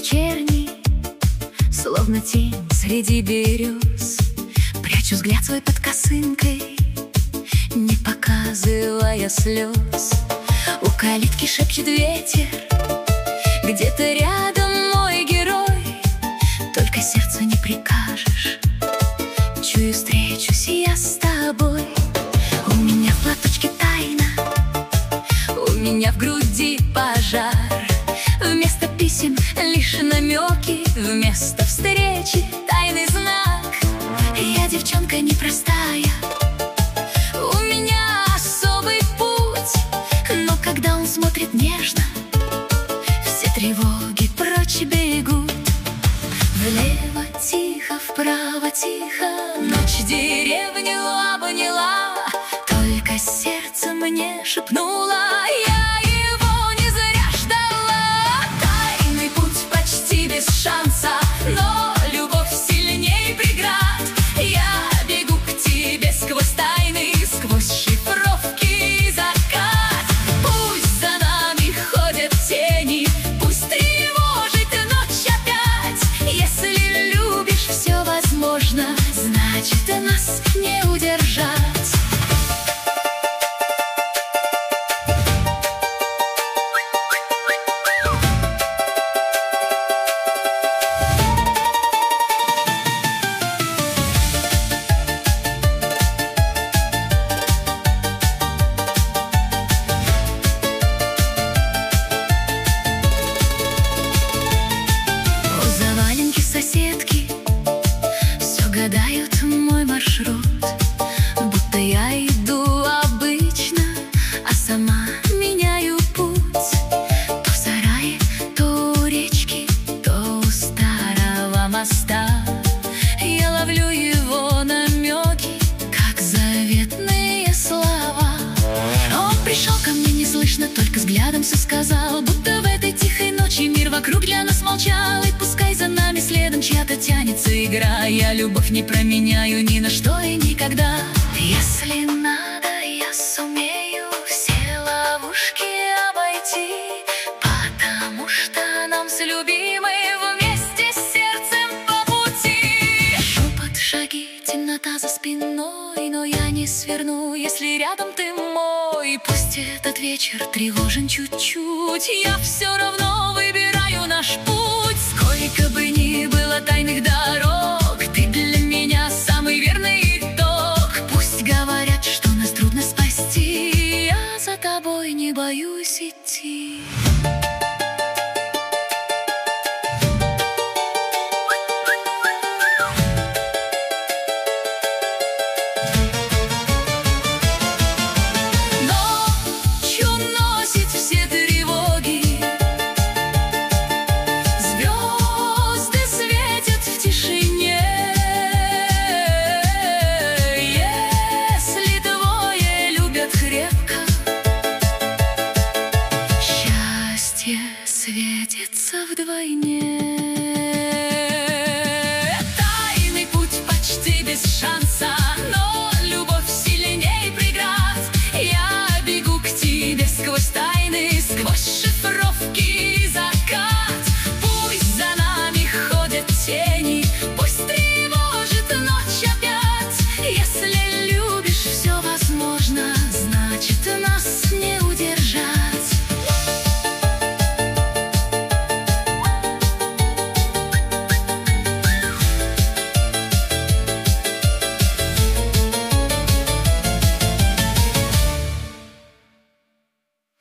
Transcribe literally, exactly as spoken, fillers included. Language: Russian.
вечерний, словно тень среди берез. Прячу взгляд свой под косынкой, не показывая слез. У калитки шепчет ветер, где-то рядом мой герой. Только сердцу не прикажешь, чую, встречусь я с тобой. У меня в платочке тайна, у меня в груди пожар. Вместо писем лишь намеки, вместо встречи тайный знак. Я девчонка непростая, у меня особый путь, но когда он смотрит нежно, все тревоги прочь бегут. Влево тихо, вправо тихо, ночь деревню обняла. Только сердце мне шепнуло, я его не зря ждала. Тайный путь почти без шанса, но любовь сильней преград. Я бегу к тебе сквозь тайны, сквозь шифровки и закат. Пусть за нами ходят тени, пусть тревожит ночь опять. Если любишь, все возможно, значит, нас не удержать. Соседки все гадают мой маршрут, будто я иду обычно, а сама меняю путь. То в сарае, то у речки, то у старого моста. Я ловлю его намеки, как заветные слова. Он пришел ко мне неслышно, только взглядом все сказал, будто в этой тихой ночи мир вокруг для нас молчал. И пускай за нами следом чья-то тянется игра, я любовь не променяю ни на что и никогда. Если надо, я сумею все ловушки обойти, потому что нам с любимой вместе с сердцем по пути. Шепот, шаги, темнота за спиной, но я не сверну, если рядом ты мой. Пусть этот вечер тревожен чуть-чуть, я все равно выбираю наш путь. Сколько бы ни было тайных дорог,